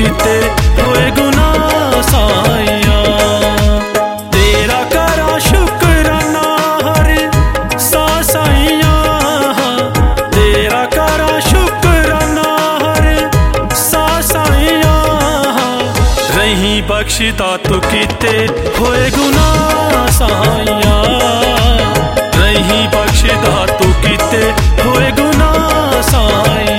कीते होए गुनाह साइया। तेरा करा शुकराना हर साह साइया, तेरा करा शुकराना हर साह साइया। रही बख्शदा तू कीते होए गुनाह साइया, रही बख्शदा तू कीते होए गुनाह साइया।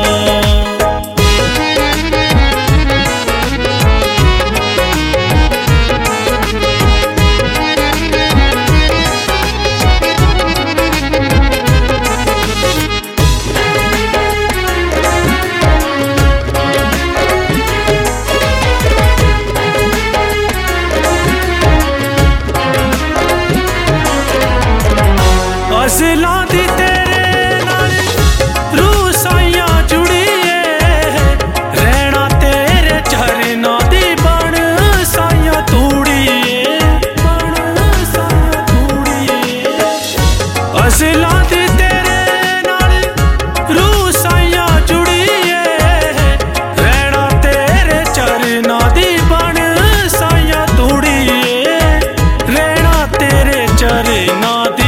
अज़लां दी तेरे नाल रूह साइया जुड़िए, रहना तेरे चरनां दी बन साइया तूड़िए, बन साइया तूड़िए। अज़लां दी तेरे नाल रूह साइया जुड़िए, रहना तेरे चरनां दी बन साइया तूड़िए, रहना तेरे चरनां दी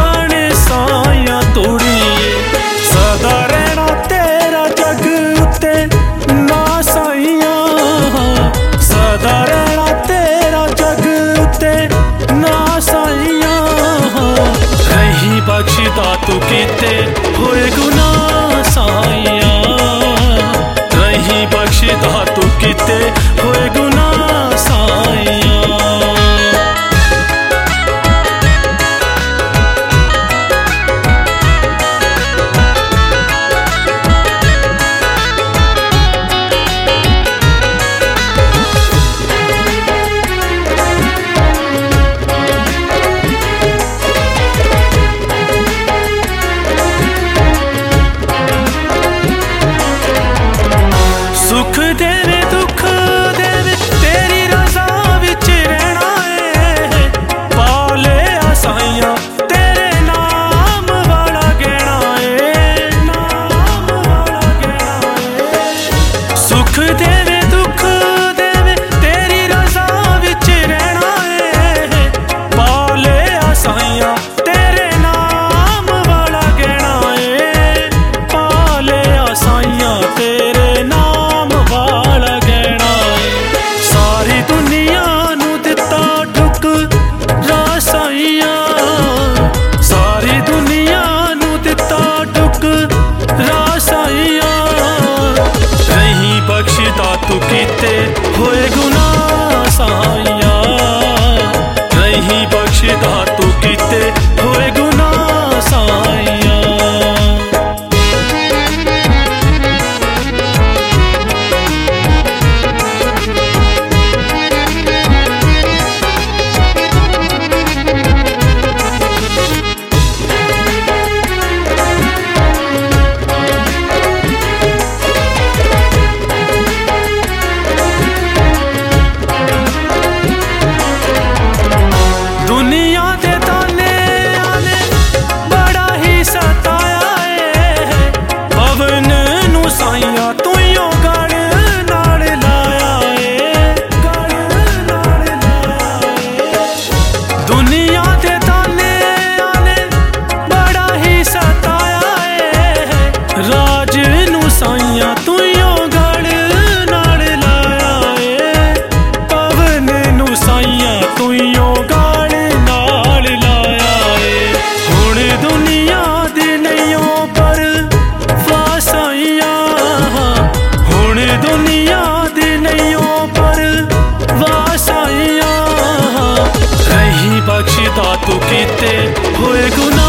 सदा रहना तेरा जग उत्ते ना साइया, सदा रहना तेरा जग उत्ते ना साइया। रही बख्शदा तू कीते होए गुनाह साइया, रही बख्शदा तू कीते होए गुनाह साइया। सुख देवे दुख देवे तेरी रज़ा विच रहना है, पाले साइया तेरे नाम वाला गहना है, नाम वाला गहना है। सुख देवे दुख देवे तेरी रज़ा विच रहना है, पाले साइया तेरे नाम वाला गहना है, पाले साइया तेरे नाम वाला गहना है। सारी दुनिया नू दिता ठुकरा साइया, सारी दुनिया नू दिता ठुकरा साइया। रही बख्शदा तू कीते होए गुनाह साइया, रही बख्शदा तू कीते होए गुनाह साइया। दुनिया दे ताने आने बड़ा ही सताया है, पवन नू साइया तुइयों गल नाल लाया है, गल नाल लाया है। दुनिया दे ताने आने बड़ा ही सताया है, राज नू साइया तुइयों गल नाल लाया है, पवन नू साइया तुइयों दुनिया दी नैयों पर वासाइया, हुण दुनिया दी नैयों पर वासाइया। रही बख्शदा तू कीते होए गुनाह